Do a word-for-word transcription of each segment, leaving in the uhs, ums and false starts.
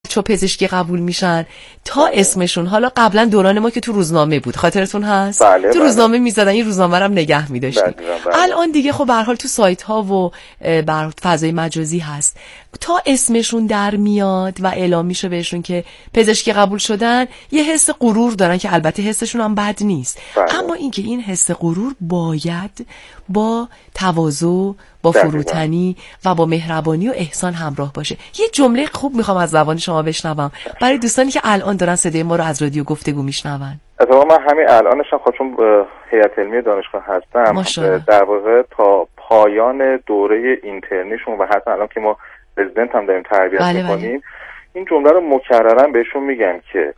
چو پزشکی قبول میشن تا اسمشون، حالا قبلا دوران ما که تو روزنامه بود، خاطرتون هست؟ بله، تو بله. روزنامه میزدن، این روزنامه رو هم نگه می‌داشتیم. الان دیگه خب به هر حال تو سایت ها و به فضای مجازی هست. تا اسمشون در میاد و اعلام میشه بهشون که پزشکی قبول شدن، یه حس غرور دارن که البته حسشون هم بد نیست. بله. اما اینکه این حس غرور باید با تواضع، با فروتنی و با مهربانی و احسان همراه باشه. یه جمله خوب میخوام از زبان شما بشنوم برای دوستانی که الان دارن صدای ما رو از رادیو گفتگو میشنون. اتفاقا من همین الانش خودم هیئت علمی دانشگاه هستم، در واقع تا پایان دوره اینترنیشون و حتی الان که ما رزیدنت هم داریم تربیت بله میکنیم بله. این جمله رو مکررا بهشون میگم که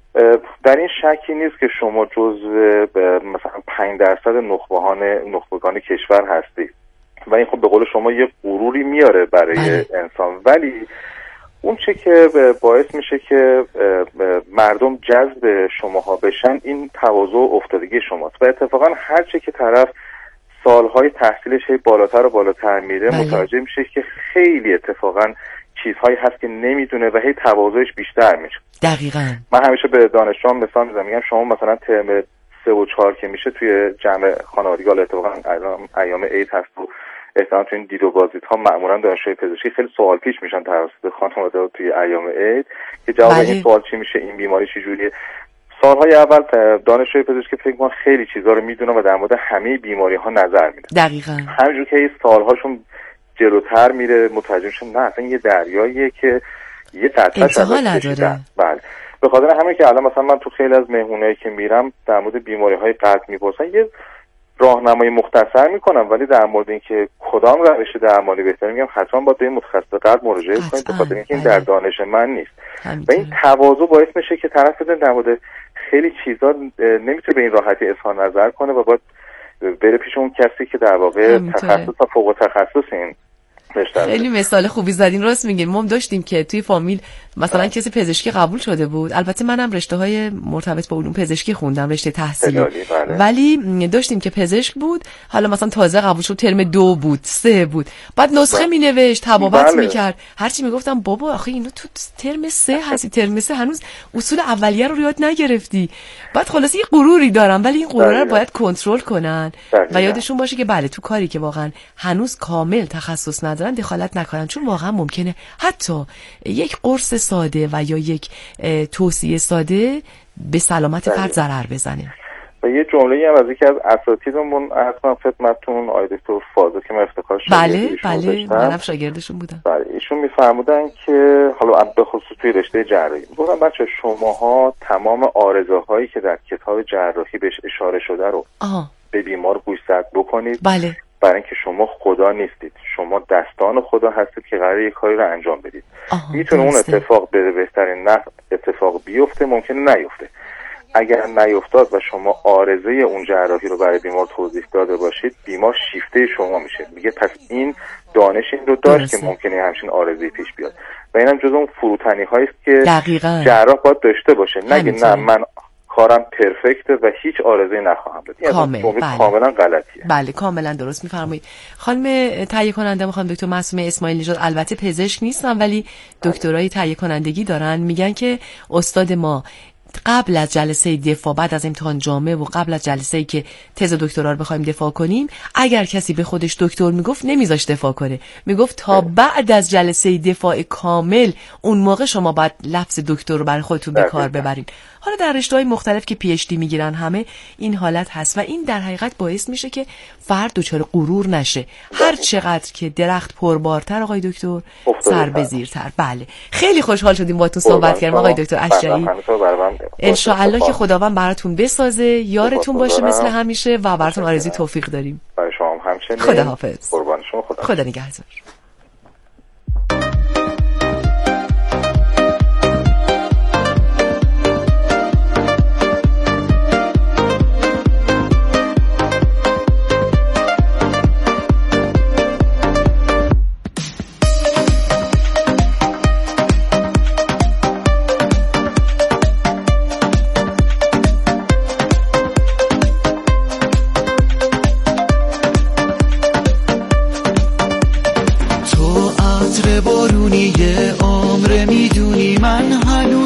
در این شکی نیست که شما جزو مثلا پنج درصد نخبگان نخبگان کشور هستید و این خب به قول شما یه غروری میاره برای بله. انسان، ولی اون چه که باعث میشه که مردم جذب شماها بشن این تواضع و افتادگی شماست و اتفاقا هر چه که طرف سالهای تحصیلش هی بالاتر و بالاتر میره بله. متوجه میشه که خیلی اتفاقا چیزهایی هست که نمیدونه و هی تواضعش بیشتر میشه. دقیقاً. من همیشه به دانشجوام مثال میزنم، میگم شما مثلا ترم سه و چهار که میشه توی جمع خانوادگی، حالا اتفاقا ایام عید هست و احتمالاً تو این دید و بازدیدها معمولا دانشجوی پزشکی خیلی سوال پیش میشن توسط خانواده توی ایام عید که جواب بله. این سوال چی میشه، این بیماری چه جوریه. سالهای اول دانشجوی پزشکی فکر کنم خیلی چیزا رو میدونن و در مورد همه بیماری ها نظر میدن. دقیقاً. همینجور که این سالهاشون جلوتر میره متوجه میشن نه اصلا یه دریاییه که یه تحتش نداره. بله. به خاطر همین که الان مثلا من تو خیلی از مهمونایی که میرم در مورد بیماری های قلب میپرسن، یه راهنمایی مختصر میکنم، ولی در مورد اینکه کدام روش درمانی بهتره میگم حتما باید به متخصص قلب مراجعه کنید، به خاطر اینکه این در دانش من نیست. و این تواضع باعث میشه که طرف بدون در مورد خیلی چیزا نمیتونه به این راحتی اظهار نظر کنه و باید بره پیش اون کسی که در واقع تخصص و فوق تخصص این خیلی مثال خوبی زدین. راست میگین. ما داشتیم که توی فامیل مثلا آه. کسی پزشکی قبول شده بود، البته منم رشته های مرتبط با علوم پزشکی خوندم، رشته تحصیلی، بله. ولی داشتیم که پزشک بود، حالا مثلا تازه قبول شد، ترم دو بود، سه بود، بعد نسخه بله. می نوشت، تبابت بله. میکرد، هرچی میگفتم بابا آخه اینو تو ترم سه هستی، ترم سه هنوز اصول اولیه رو یاد نگرفتی. بعد خلاص یه غروری دارن، ولی این غرور رو باید کنترل کنن بله. و یادشون باشه که بله تو کاری که واقعا هنوز کامل تخصص ندارن دخالت نکنن، چون واقعا ممکنه حتی یک قرص ساده و یا یک توصیه ساده به سلامت فرد ضرر بزنه. و یه جمله‌ای هم از یکی از اساتیدمون اصلا خدمتتون آقای دکتر فاضل که من افتخار بله بله منم شاگردشون بودم. بله ایشون میفرمودن که حالا به خصوص توی رشته جراحی گفتن بچه شماها تمام آرزوهایی که در کتاب جراحی بهش اشاره شده رو آه. به بیمار گوشزد بکنید. بله. برای اینکه شما خدا نیستید، شما دستان خدا هستید که قراره یک کاری رو انجام بدید. میتونه اون اتفاق به بهترین نحو اتفاق بیفته، ممکنه نیفته. اگر نیفتاد و شما آرزه اون جراحی رو برای بیمار توضیح داده باشید، بیمار شیفته شما میشه، میگه پس این دانش این رو داشت که ممکنه همچین آرزه‌ای پیش بیاد. و اینم جزو اون فروتنی هایی است که جراح باید داشته باشه، نگه نه من کارم پرفکته و هیچ آرزه‌ای نخواهم داشت. کامل. این بله. کاملا غلطیه. بله کاملا درست میفرمایید. خانم تهیه کننده میخوام دکتر معصومه اسماعیل نژاد، البته پزشک نیستن ولی دکترای تهیه کنندگی دارن، میگن که استاد ما قبل از جلسه دفاع، بعد از امتحان جامعه و قبل از جلسه‌ای که تز دکترا رو بخوایم دفاع کنیم، اگر کسی به خودش دکتر میگفت نمیذاش دفاع کنه، میگفت تا بعد از جلسه دفاع کامل اون موقع شما باید لفظ دکتر رو برای خودتون به کار ببرین. حالا در رشته‌های مختلف که پی اچ دی میگیرن همه این حالت هست و این در حقیقت باعث میشه که فرد دچار غرور نشه. هر چقدر که درخت پربارتر آقای دکتر سر به زیرتر. بله خیلی خوشحال شدیم باهاتون صحبت کردیم آقای دکتر اشجعی. ان شاء الله که خداوند براتون بسازه، یارتون باشه مثل همیشه و براتون آرزوی توفیق داریم. برای شما هم همچنین. خداحافظ. قربان شما. خدا. خدا نگهدار.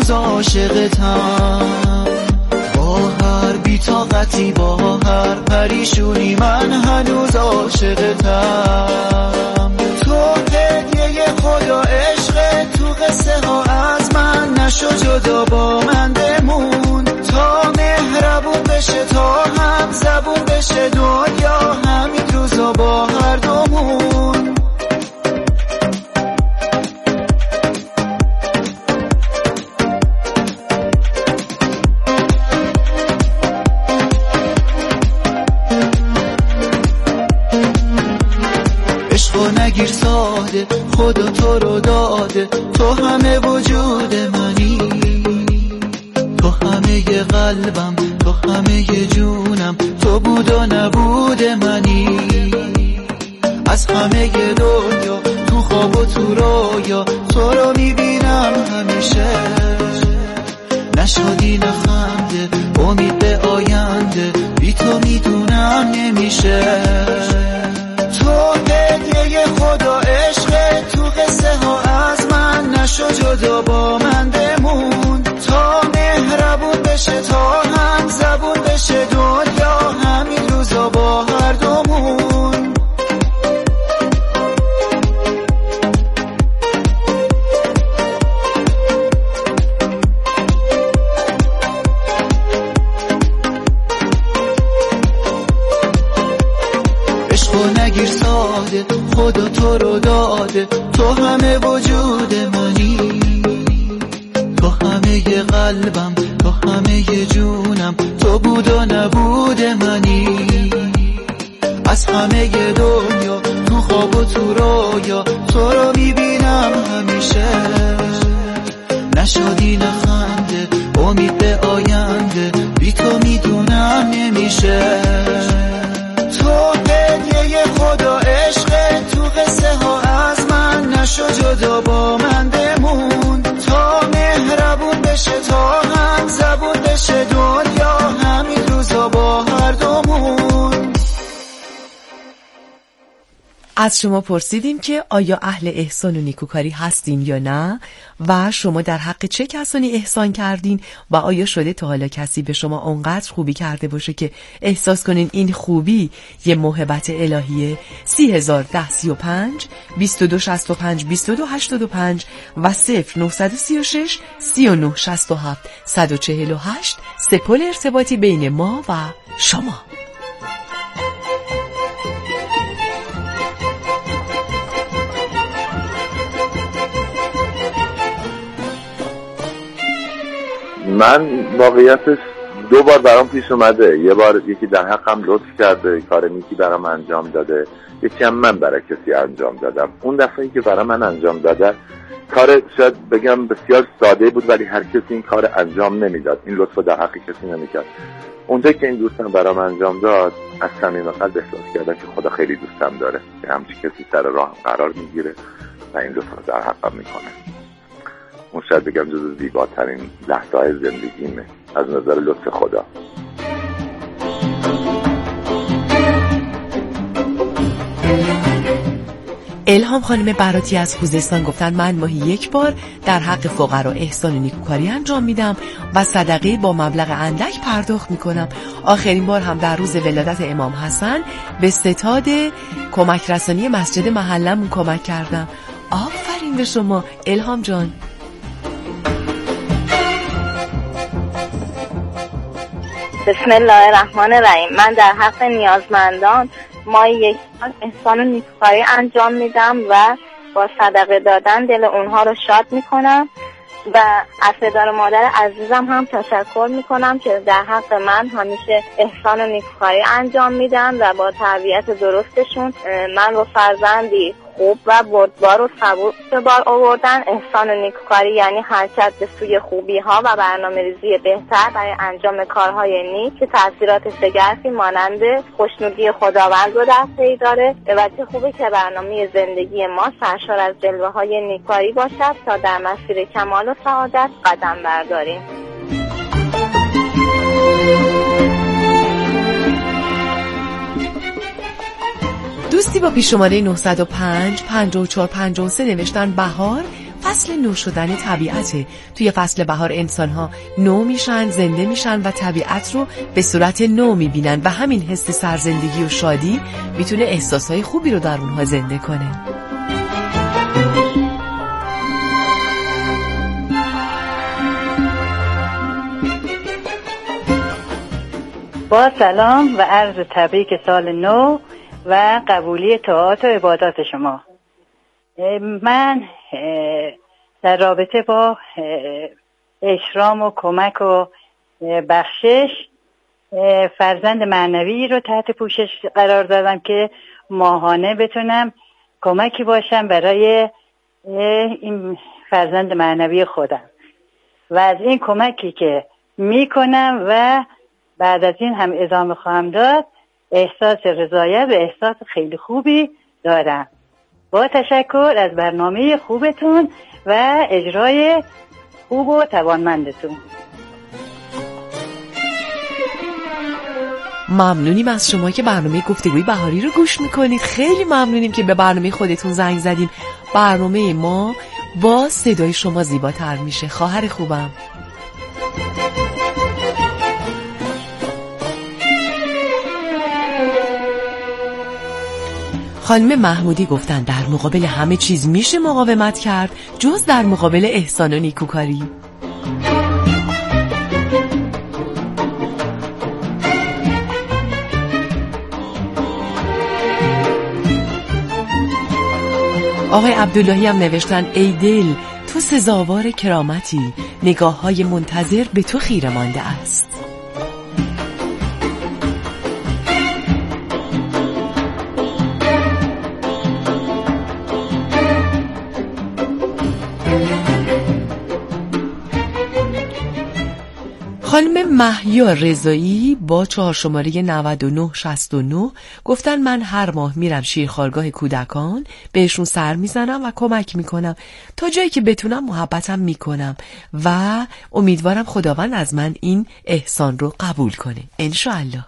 هنوز عاشقتم، با هر بی‌طاقتی با هر پریشونی من هنوز عاشقتم. تو هدیه خدا عشق، تو قصه ها از من نشو جدا با من بمون، تا مهربون بشه تا هم زبون بشه دنیا همین روزا با هر دومون. عشقو نگیر ساده، خدا تو رو داده، تو همه وجود منی، تو همه قلبم، تو همه جونم، تو بود و نبود منی. از همه دنیا تو خواب و تو رویا تو رو میبینم همیشه، نشادی نخنده امید به آینده، بی تو میدونم نمیشه. تو هدیه خدا عشق، تو قصه ها از من نشو جدا با من بمون، تا مهربون بشه تا هم زبون بشه دنیا همین روزا با هر دومون. عشقو نگیر ساده، خدا تو رو داده، تو همه وجود منی، تو همه قلبم، تو همه جونم، تو بود و نبود منی. از همه دنیا تو خواب و تو رویا تو رو میبینم همیشه، نشادی نخنده امید به آینده، بی تو میدونم نمیشه. تو هدیه خدا عشق، تو قصه ها از من نشو جدا با من بمون، تا مهربون بشه تا هم زبون بشه دنیا همین روزا با هر دومون. از شما پرسیدیم که آیا اهل احسان و نیکوکاری هستین یا نه و شما در حق چه کسانی احسان کردین و آیا شده تا حالا کسی به شما اونقدر خوبی کرده باشه که احساس کنین این خوبی یه موهبت الهیه؟ سی هزار ده سی و پنج بیست و دو شصت و پنج بیست و دو هشتاد و پنج و صفر نهصد و سی و شش سی و نه شصت و هفت صد و چهل و هشت سپل ارتباطی بین ما و شما. من واقعیتش دو بار برام پیش اومده، یه بار یکی در حقم لطف کرده کار نیکی برام انجام داده، یکی هم من برای کسی انجام دادم. اون دفعه‌ای که برای من انجام داده کار شاید بگم بسیار ساده بود ولی هر کسی این کار انجام نمیداد، این لطفو در حق کسی نمیکرد. اونجا که این دوستم برام انجام داد از صمیم قلب احساس کردم که خدا خیلی دوستم داره که همچین کسی سر راه قرار میگیره و این لطفو در حقم میکنه. اون شاید بگم جز زیباترین لحظه‌های زندگیمه از نظر لطف خدا. الهام خانم براتی از خوزستان گفتن من ماهی یک بار در حق فقرا احسان و نیکوکاری انجام میدم و صدقه با مبلغ اندک پرداخت میکنم. آخرین بار هم در روز ولادت امام حسن به ستاد کمک رسانی مسجد محلمون کمک کردم. آفرین به شما الهام جان. بسم الله الرحمن الرحیم. من در حق نیازمندان ما یک احسان و نیکوکاری انجام میدم و با صدقه دادن دل اونها رو شاد میکنم و از پدر و مادر عزیزم هم تشکر میکنم که در حق من همیشه احسان و نیکوکاری انجام میدن و با تربیت درستشون من رو فرزندی خوب و بردبار و صبور به بار آوردن. احسان و نیکوکاری یعنی حرکت به سوی خوبی ها و برنامه‌ریزی بهتر برای انجام کارهای نیک که تأثیرات شگرفی مانند خوشنودی خداوند رو در پی داره و چه خوبه که برنامه زندگی ما سرشار از جلوه های نیکوکاری باشد تا در مسیر کمال و سعادت قدم برداریم. دوستی با پیش شماره نه صد و پنج پنجاه و چهار پنجاه و سه نوشتن بهار فصل نو شدن طبیعته. توی فصل بهار انسان‌ها نو میشن، زنده میشن و طبیعت رو به صورت نو میبینن و همین حس سرزندگی و شادی میتونه احساسهای خوبی رو در اونها زنده کنه. با سلام و عرض تبریک سال نو و قبولی طاعات و عبادات شما. من در رابطه با اشرام و کمک و بخشش فرزند معنوی رو تحت پوشش قرار دادم که ماهانه بتونم کمکی باشم برای این فرزند معنوی خودم و از این کمکی که میکنم و بعد از این هم ادامه خواهم داد احساس رضایت و احساس خیلی خوبی دارم. با تشکر از برنامه خوبتون و اجرای خوب و توانمندتون. ممنونیم از شما که برنامه گفتگوی بهاری رو گوش میکنید. خیلی ممنونیم که به برنامه خودتون زنگ زدین. برنامه ما با صدای شما زیباتر میشه. خواهر خوبم، خانم محمودی گفتن در مقابل همه چیز میشه مقاومت کرد جز در مقابل احسان و نیکوکاری. آقای عبداللهی هم نوشتن ای دل تو سزاوار کرامتی، نگاه های منتظر به تو خیره مانده است. خانم مهیا رضایی با چهار شماره نود و نه شصت و نه گفتن من هر ماه میرم شیرخوارگاه کودکان، بهشون سر میزنم و کمک میکنم، تا جایی که بتونم محبتم میکنم و امیدوارم خداوند از من این احسان رو قبول کنه انشاءالله.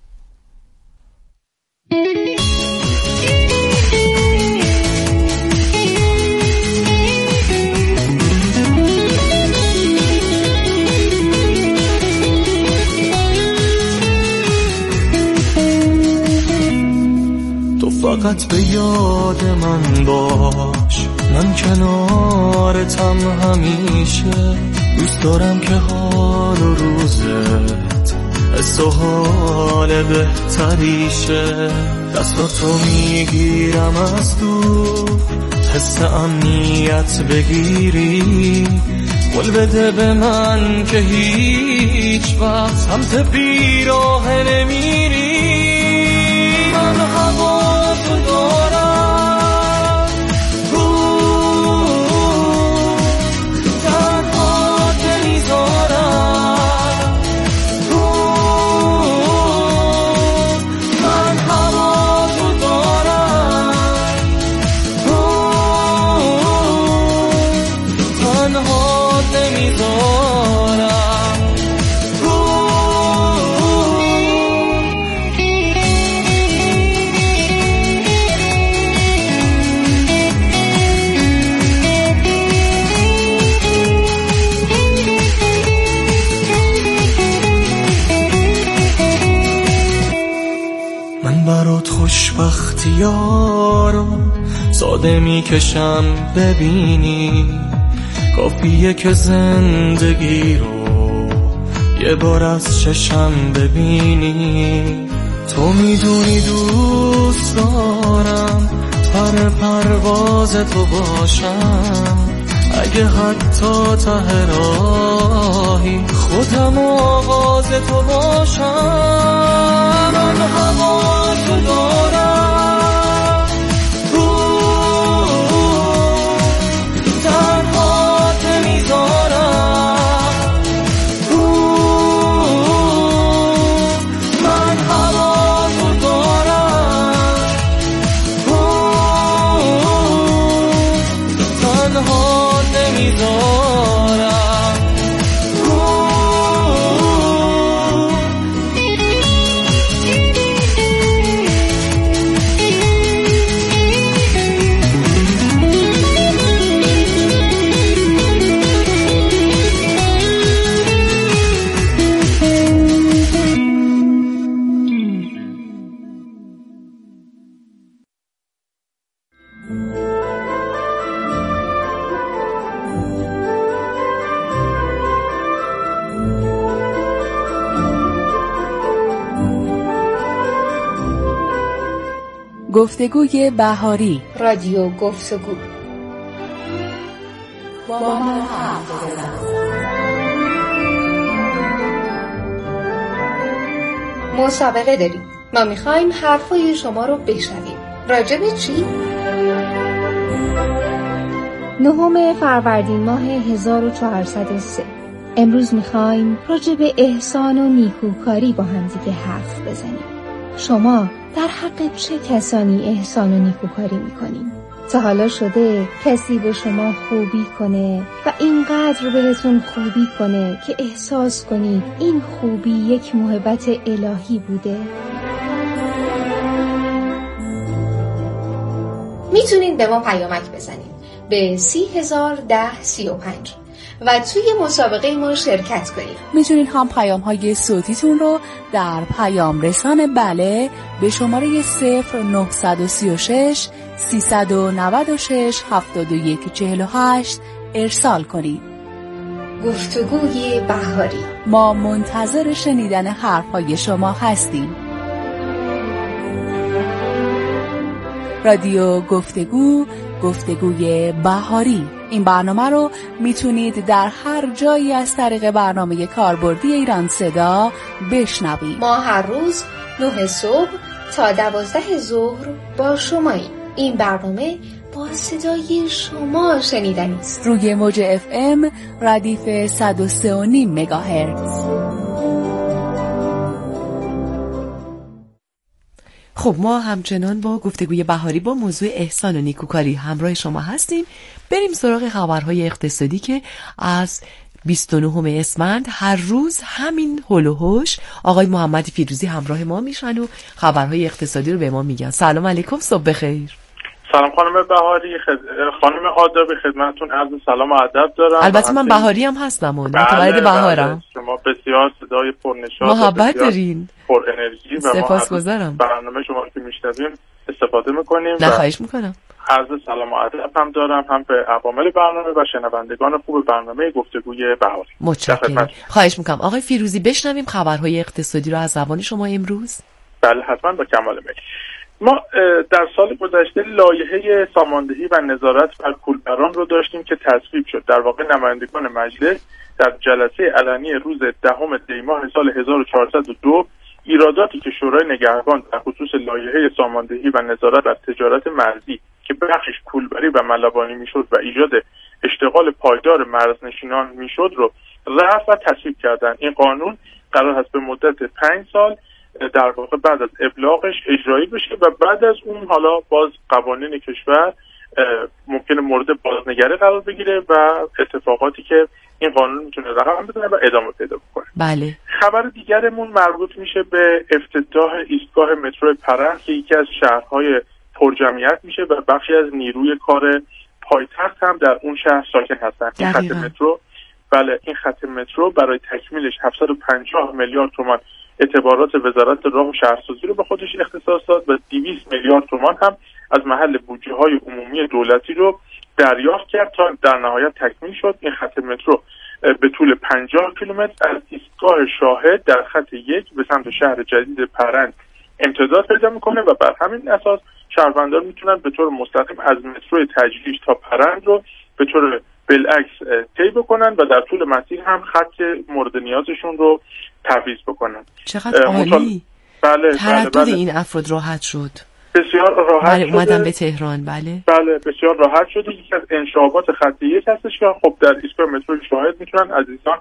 فقط به یاد من باش، من کنارتم همیشه، دوست دارم که حال و روزت حس و حال بهتریشه، دستاتو میگیرم از دور، حس امنیت بگیری، قول بده به من که هیچ وقت سمت بیراه نمیری. من هوا تو دارم، تنها نمیذارم، من هوا تو دارم، تنها نمیذارم. برات خوشبختیارو ساده میکشم ببینی، کافیه که زندگی رو یه بار از چشم ببینی. تو میدونی دوست دارم پر پرواز تو باشم، اگه حتی ته راهی خودم آواز تو باشم. من هوا تو دارم، تنها نمیذارم، من هوا تو دارم، تنها نمیذارم. گفتگوی بهاری. رادیو گفتگو با ما مسابقه داریم. ما میخوایم حرفای شما رو بشنویم. راجع به چی؟ نهم فروردین ماه هزار و چهارصد و سه. امروز میخوایم راجع به احسان و نیکوکاری با هم دیگه حرف بزنیم. شما در حق چه کسانی احسان و نیکوکاری میکنین؟ تا حالا شده کسی به شما خوبی کنه و اینقدر بهتون خوبی کنه که احساس کنید این خوبی یک محبت الهی بوده؟ میتونید به ما پیامک بزنید به سی هزار ده سی و پنج و توی مسابقه ما شرکت کنید. میتونید هم پیام های صوتیتون رو در پیام رسان بله به شماره صفر نه سه شش سیصد و نود و شش هفتاد و یک چهل و هشت ارسال کنید. گفتگوی بهاری. ما منتظر شنیدن حرفهای شما هستیم. رادیو گفتگو، گفتگوی بهاری. این برنامه رو میتونید در هر جایی از طریق برنامه کاربردی ایران صدا بشنوید. ما هر روز نه صبح تا دوازده ظهر با شماییم. این برنامه با صدای شما شنیدنی است. روی موج اف ام ردیف صد و سه و نیم مگاهرتز. خب ما همچنان با گفتگوی بهاری با موضوع احسان و نیکوکاری همراه شما هستیم. بریم سراغ خبرهای اقتصادی که از بیست و نهم اسفند هر روز همین هول و هوش آقای محمد فیروزی همراه ما میشن و خبرهای اقتصادی رو به ما میگن. سلام علیکم، صبح بخیر. سلام خانم بهاری، خد... خانم آدابی، خدمتتون عرض سلام و ادب دارم. البته من بهاری هم هستم و متولد بهارم. شما بسیار صدای پرنشاط، محبت دارین، پر انرژی و سپاسگزارم. برنامه شما که میشنویم استفاده میکنیم. نه خواهش میکنم. عرض سلام و ادب هم دارم هم به عوامل برنامه و شنوندگان خوب برنامه گفتگوی بهاری. متشکرم. خواهش میکنم. آقای فیروزی بشنویم خبرهای اقتصادی رو از زبان شما امروز. بله حتما، با کمال میل. ما در سال گذشته لایحه ساماندهی و نظارت بر پولبران رو داشتیم که تصویب شد. در واقع نمایندگان مجلس در جلسه علنی روز دهم دی ماه سال هزار و چهارصد و دو ایراداتی که شورای نگهبان در خصوص لایحه ساماندهی و نظارت بر تجارت مرزی که بخشش پولبری و ملوانی میشد و ایجاد اشتغال پایدار مرزنشینان میشد رو رفع و تصویب کردن. این قانون قرار هست به مدت پنج سال در واقع بعد از ابلاغش اجرایی بشه و بعد از اون حالا باز قوانین کشور ممکنه مورد بازنگری قرار بگیره و اتفاقاتی که این قانون میتونه رقم بزنه و ادامه پیدا بکنه. بله. خبر دیگرمون مربوط میشه به افتتاح ایستگاه مترو پرند که یکی از شهرهای پرجمعیت میشه و بخشی از نیروی کار پایتخت هم در اون شهر ساکن هستن. این خط مترو بله این خط مترو برای تکمیلش هفتصد و پنجاه میلیارد تومان اعتبارات وزارت راه و شهرسازی رو به خودش اختصاص داد و دویست میلیارد تومان هم از محل بودجه‌های عمومی دولتی رو دریافت کرد تا در نهایت تکمیل شد. این خط مترو به طول پنجاه کیلومتر از ایستگاه شاهد در خط یک به سمت شهر جدید پرند امتداد پیدا میکنه و بر همین اساس شهروندان میتونن به طور مستقیم از مترو تجریش تا پرند رو به طور بالعکس طی بکنن و در طول مسیر هم خط مورد نیازشون رو تعویض بکنن. چقدر عالی. بله تردد بله بله. این افراد راحت شد. بسیار راحت بله شده. اومدن به تهران. بله بله بسیار راحت شده. یکی از انشعابات خط یک هستش که خب در ایستگاه مترو شاهد میتونن عزیزان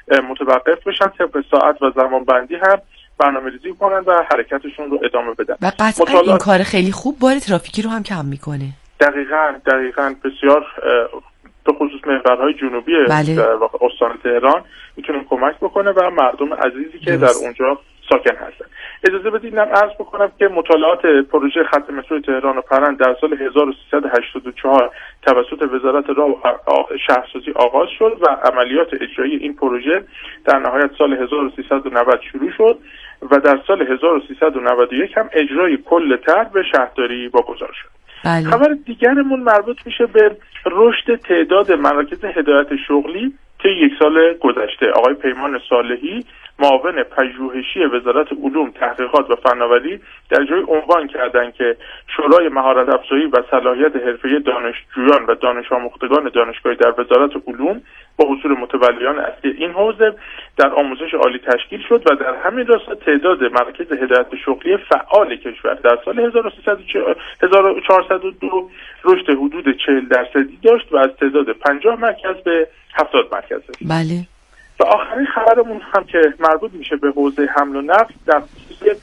متوقف بشن، طبق ساعت و زمان بندی هم برنامه‌ریزی کنن و حرکتشون رو ادامه بدن. و قطعا مطالعات... این کار خیلی خوب بار ترافیکی رو هم کم میکنه. دقیقاً دقیقاً بسیار به خصوص محورهای جنوبی بله. در واقع استان تهران میتونه کمک بکنه و مردم عزیزی که در اونجا ساکن هستن. اجازه بدید من عرض بکنم که مطالعات پروژه خط مترو تهران و پرند در سال هزار و سیصد و هشتاد و چهار توسط وزارت راه و شهرسازی آغاز شد و عملیات اجرایی این پروژه در نهایت سال هزار و سیصد و نود شروع شد و در سال هزار و سیصد و نود و یک هم اجرای کل طرح به شهرداری واگذار شد. بله. خبر دیگرمون مربوط میشه به رشد تعداد مراکز هدایت شغلی که یک سال گذشته آقای پیمان صالحی معاون پژوهشی وزارت علوم، تحقیقات و فناوری در جای عنوان کردند که شورای مهارت افزایی و صلاحیت حرفه‌ای دانشجویان و دانش آموختگان دانشگاهی در وزارت علوم با حضور متولیان اصلی این حوزه در آموزش عالی تشکیل شد و در همین راستا تعداد مراکز هدایت شغلی فعال کشور در سال هزار و چهارصد و دو رشد حدود چهل درصدی داشت و از تعداد پنجاه مرکز به هفتاد مرکز رسید. بله. و آخرین خبرمون هم که مربوط میشه به حوزه حمل و نقل در خصوص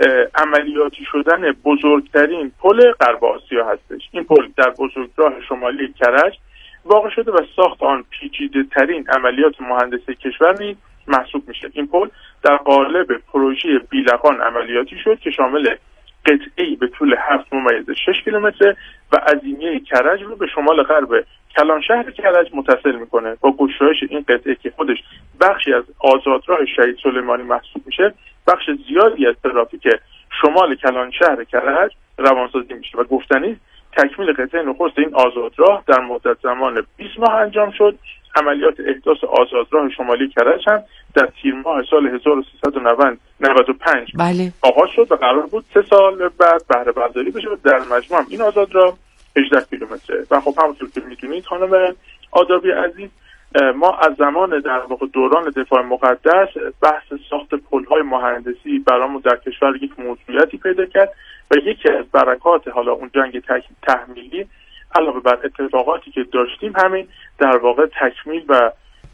عملیاتی شدن بزرگترین پل غرب آسیا هستش. این پل در بزرگراه شمالی کرج واقع شده و ساخت آن پیچیده ترین عملیات مهندسی کشور نیز محسوب میشه. این پل در قالب پروژه بیلقان عملیاتی شد که شامل قطعه‌ای به طول هفت ممیز شش کیلومتر و عظیمیه کرج رو به شمال غرب کلان شهر کرج متصل میکنه. با گشایش این قطعه که خودش بخشی از آزادراه شهید سلیمانی محسوب میشه، بخش زیادی از ترافیک شمال کلان شهر کرج روانسازی میشه و گفتنی تکمیل قطعه نخست این آزادراه در مدت زمان بیست ماه انجام شد. عملیات احداث آزادراه شمالی کرج هم در تیر ماه سال هزار و سیصد و نود و پنج بله. آغاز شد و قرار بود سه سال بعد بهره برداری بشه. در مجموع این آزادراه هجده کیلومتره. و خب همونطور که میدونید خانم آدابی عزیز، ما از زمان در واقع دوران دفاع مقدس بحث ساخت پل‌های مهندسی برامون در کشور یک موضوعیتی پیدا کرد و یکی از برکات حالا اون جنگ تحمیلی علاوه بر اتفاقاتی که داشتیم همین در واقع تکمیل و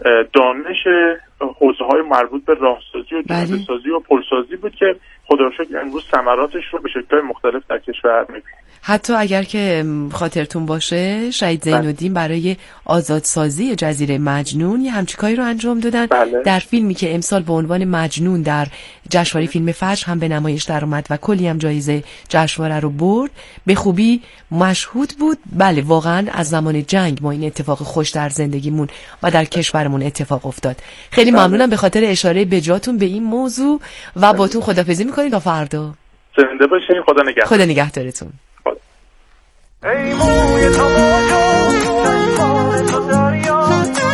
دانش حوزه‌های مربوط به راهسازی و جاده‌سازی و پلسازی بود که خدا رو شکر امروز ثمراتش رو به شکل‌های مختلف در کشور می‌بینیم. حتی اگر که خاطرتون باشه شهید زین‌الدین برای آزادسازی جزیره مجنون یه همچین کاری رو انجام دادن. بله. در فیلمی که امسال به عنوان مجنون در جشنواره فیلم فجر هم به نمایش در اومد و کلی هم جایزه جشنواره رو برد، به خوبی مشهود بود. بله واقعا از زمان جنگ ما این اتفاق خوش در زندگیمون و در کشورمون اتفاق افتاد. خیلی بله. ممنونم به خاطر اشاره بجاتون به این موضوع و باتون خدافظی می‌کنید تا فردا. زنده باشین. خدا نگهدار. خدا نگهدارتون. ای موی تو موجود چشمان تو دریا،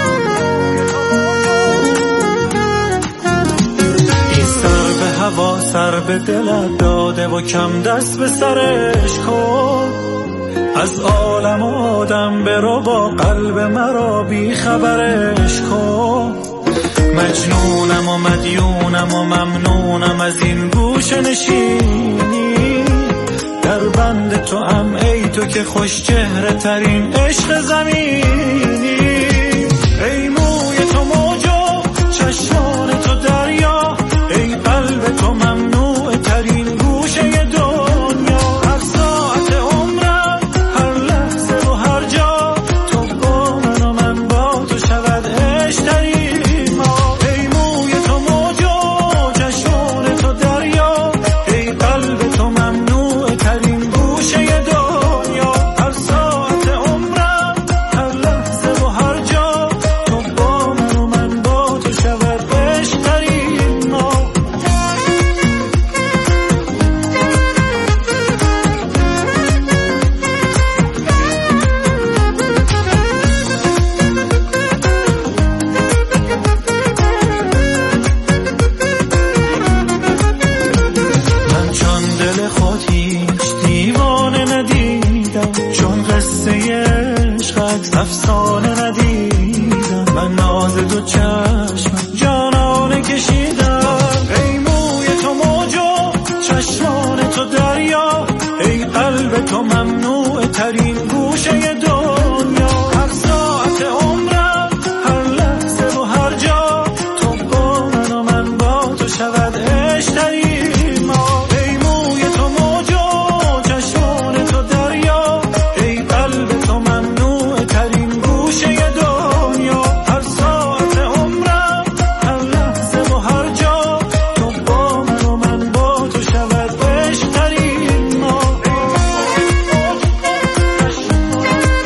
این سر به هوا سر به دلت داده و کم دست به سرش کن. از عالم آدم برو با قلب مرا بی خبرش کن. مجنونم و مدیونم و ممنونم از این گوشه نشینی، در بند تو هم ای تو که خوش چهره ترین عشق زمینی. ای موی تو موجو چشمان تو دریا، ای قلب تو ممنوع ترین گوشه دنیا. هر ساعت عمرم هر لحظه و هر جا تو با من و من با تو شود عشق ترین ما. ای موی تو موجو چشمان تو دریا، ای قلب تو ممنوع ترین گوشه دنیا. هر ساعت عمرم هر لحظه و هر جا تو با من و من با تو شود عشق ترین ما. من چون دل خود هیچ دیوانه ندیدم، چون قصه عشقت افسانه ندیدم. من ناز دو چشم جانانه کشیدم. ای موی تو موجو چشمان تو دریا، ای قلب تو ممنوع ترین گوشه دنیا. هر ساعت عمرم هر لحظه و هر جا تو با من و من با تو شود عشق ترین ما. ای موی تو موجو چشمان تو دریا، ای قلب تو ممنوع ترین گوشه دنیا. هر ساعت عمرم هر لحظه و هر جا تو با من و من با تو شود عشق ترین ما.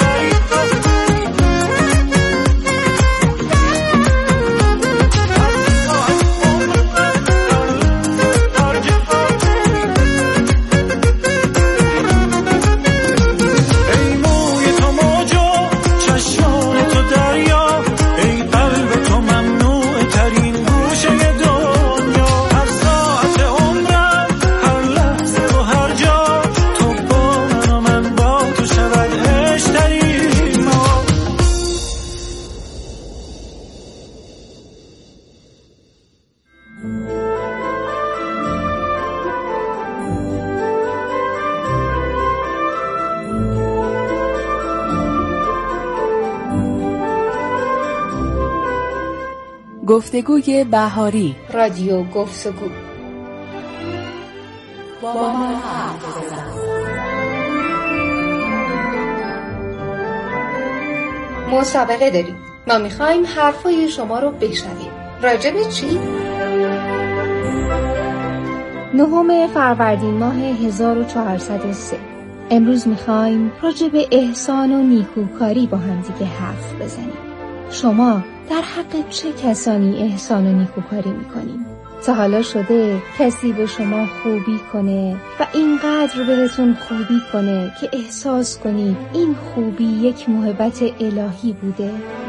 گفتگوی بهاری، رادیو گفتگو. با ما حرف بزن. مسابقه داریم. ما میخوایم حرفای شما رو بشنویم. راجع به چی؟ نهم فروردین ماه هزار و چهارصد و سه. امروز میخوایم راجع به احسان و نیکوکاری با هم دیگه حرف بزنیم. شما در حق چه کسانی احسان و نیکوکاری میکنین؟ تا حالا شده کسی به شما خوبی کنه و اینقدر بهتون خوبی کنه که احساس کنید این خوبی یک محبت الهی بوده؟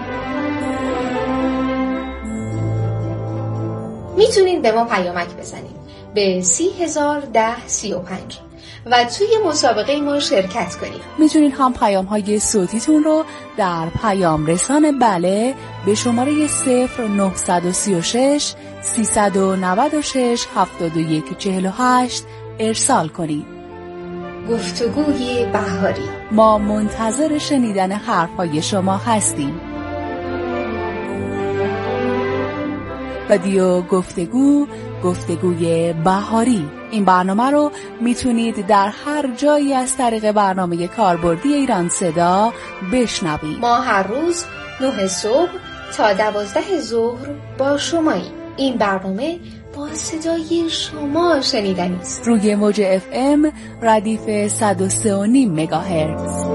میتونید به ما پیامک بزنید به سی هزار ده سی و پنج و توی مسابقه ما شرکت کنید. میتونید هم پیام های صوتیتون رو در پیام رسان بله به شماره صفر نه سه شش سیصد و نود و شش هفتاد و یک چهل و هشت ارسال کنید. گفتگوی بهاری. ما منتظر شنیدن حرفهای شما هستیم. رادیو گفتگو، گفتگوی بهاری. این برنامه رو میتونید در هر جایی از طریق برنامه کاربردی ایران صدا بشنوید. ما هر روز نه صبح تا دوازده ظهر با شماییم. این برنامه با صدای شما شنیدنی است. روی موج اف ام ردیف صد و سه و نیم مگاهرتز.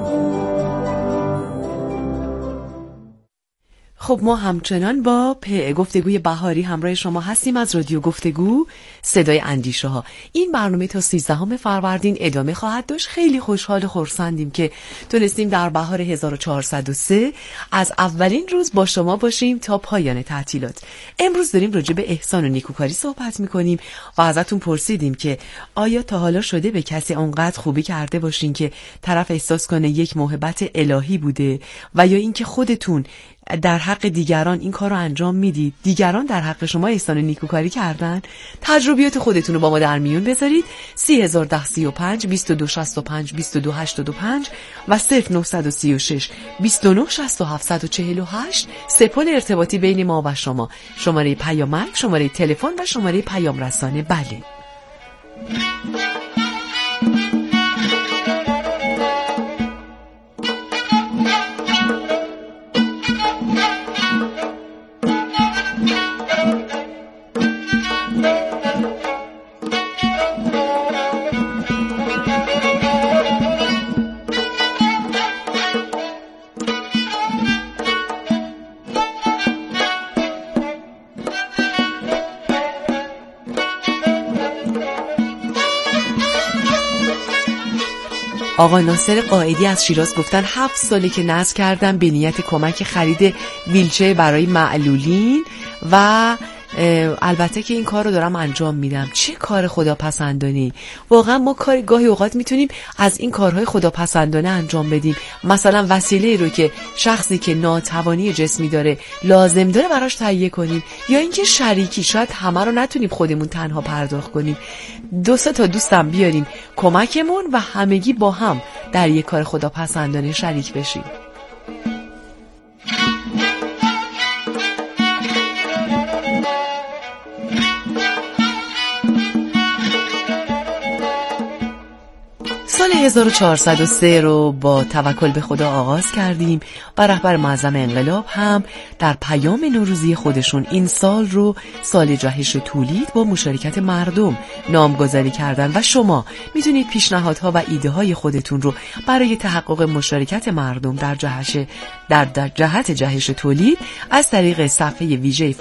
خب ما همچنان با گفتگوی بهاری همراه شما هستیم از رادیو گفتگو، صدای اندیشه ها. این برنامه تا سیزدهم فروردین ادامه خواهد داشت. خیلی خوشحال و خرسندیم که تونستیم در بهار هزار و چهارصد و سه از اولین روز با شما باشیم تا پایان تعطیلات. امروز داریم راجع به احسان و نیکوکاری صحبت میکنیم و ازتون پرسیدیم که آیا تا حالا شده به کسی اونقدر خوبی کرده باشین که طرف احساس کنه یک محبت الهی بوده، و یا اینکه خودتون در حق دیگران این کار رو انجام میدید، دیگران در حق شما احسان و نیکوکاری کردن؟ تجربیات خودتون رو با ما در میون بذارید. سی هزار ده سی و پنج بیست و دو شصت و پنج بیست و دو هشتاد و پنج و صفر نه سه شش بیست و نه شصت و هفت چهل و هشت سپل ارتباطی بین ما و شما، شماره پیامک، شماره تلفن و شماره پیام رسانه بله. آقا ناصر قائدی از شیراز گفتن هفت ساله که نذر کردم به نیت کمک خرید ویلچر برای معلولین و البته که این کار رو دارم انجام میدم. چه کار خداپسندانه‌ای. واقعا ما کار گاهی اوقات میتونیم از این کارهای خداپسندانه انجام بدیم. مثلا وسیله رو که شخصی که ناتوانی جسمی داره لازم داره براش تهیه کنیم، یا اینکه شریکی، شاید همه رو نتونیم خودمون تنها پرداخت کنیم، دو سه تا دوستم بیاریم کمکمون و همگی با هم در یک کار خداپسندانه شریک بشیم. سال هزار و چهارصد و سه رو با توکل به خدا آغاز کردیم و رهبر معظم انقلاب هم در پیام نوروزی خودشون این سال رو سال جهش تولید با مشارکت مردم نامگذاری کردن و شما میتونید پیشنهادها و ایده های خودتون رو برای تحقق مشارکت مردم در جهش در, در جهت جهش تولید از طریق صفحه ویژه